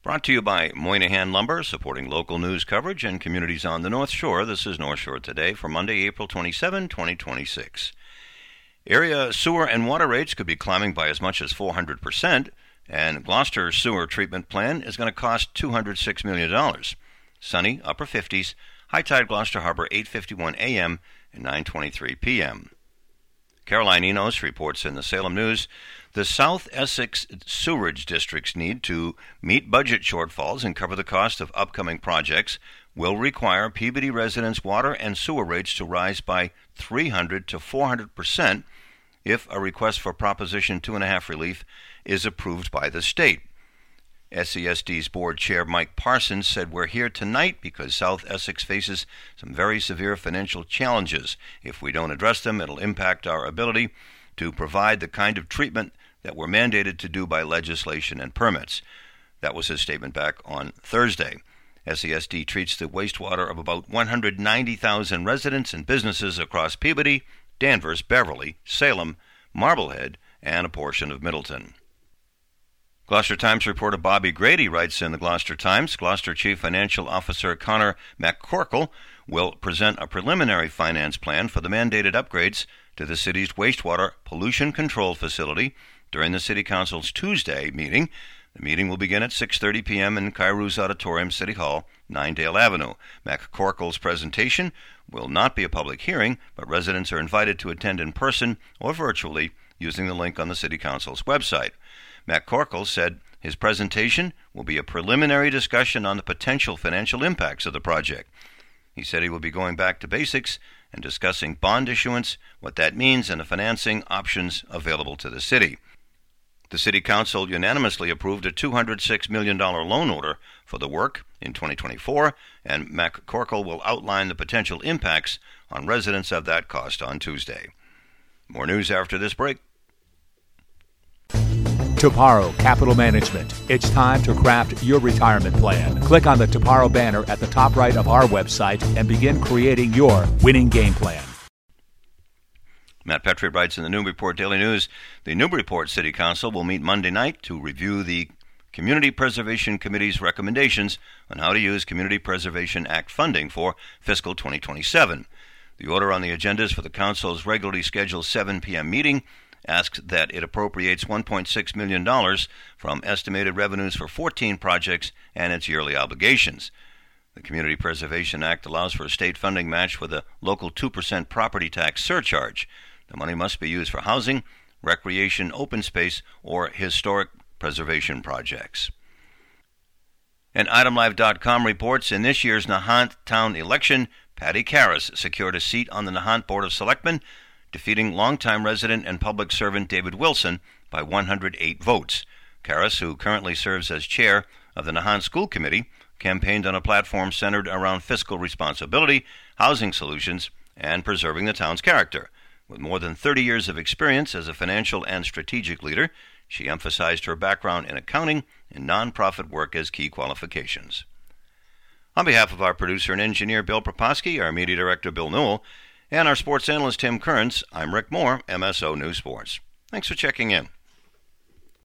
Brought to you by Moynihan Lumber, supporting local news coverage and communities on the North Shore. This is North Shore Today for Monday, April 27, 2026. Area sewer and water rates could be climbing by as much as 400%, and Gloucester's sewer treatment plan is going to cost $206 million. Sunny, upper 50s, high tide Gloucester Harbor, 8:51 a.m. and 9:23 p.m. Caroline Enos reports in the Salem News, the South Essex sewerage district's need to meet budget shortfalls and cover the cost of upcoming projects will require Peabody residents' water and sewer rates to rise by 300 to 400% if a request for Proposition 2.5 relief is approved by the state. SESD's board chair Mike Parsons said, "We're here tonight because South Essex faces some very severe financial challenges. If we don't address them, it'll impact our ability to provide the kind of treatment that we're mandated to do by legislation and permits." That was his statement back on Thursday. SESD treats the wastewater of about 190,000 residents and businesses across Peabody, Danvers, Beverly, Salem, Marblehead, and a portion of Middleton. Gloucester Times reporter Bobby Grady writes in the Gloucester Times, Gloucester Chief Financial Officer Connor McCorkle will present a preliminary finance plan for the mandated upgrades to the city's wastewater pollution control facility during the City Council's Tuesday meeting. The meeting will begin at 6:30 p.m. in Kairou's Auditorium, City Hall, 9 Dale Avenue. McCorkle's presentation will not be a public hearing, but residents are invited to attend in person or virtually using the link on the City Council's website. McCorkle said his presentation will be a preliminary discussion on the potential financial impacts of the project. He said he will be going back to basics and discussing bond issuance, what that means, and the financing options available to the city. The City Council unanimously approved a $206 million loan order for the work in 2024, and McCorkle will outline the potential impacts on residents of that cost on Tuesday. More news after this break. Toparo Capital Management. It's time to craft your retirement plan. Click on the Toparo banner at the top right of our website and begin creating your winning game plan. Matt Petrie writes in the Newburyport Daily News, the Newburyport City Council will meet Monday night to review the Community Preservation Committee's recommendations on how to use Community Preservation Act funding for fiscal 2027. The order on the agendas for the Council's regularly scheduled 7 p.m. meeting asks that it appropriates $1.6 million from estimated revenues for 14 projects and its yearly obligations. The Community Preservation Act allows for a state funding match with a local 2% property tax surcharge. The money must be used for housing, recreation, open space, or historic preservation projects. And ItemLive.com reports in this year's Nahant Town election, Patty Karras secured a seat on the Nahant Board of Selectmen, defeating longtime resident and public servant David Wilson by 108 votes. Karras, who currently serves as chair of the Nahant School Committee, campaigned on a platform centered around fiscal responsibility, housing solutions, and preserving the town's character. With more than 30 years of experience as a financial and strategic leader, she emphasized her background in accounting and nonprofit work as key qualifications. On behalf of our producer and engineer Bill Proposki, our media director Bill Newell, and our sports analyst Tim Kearns, I'm Rick Moore, MSO News Sports. Thanks for checking in.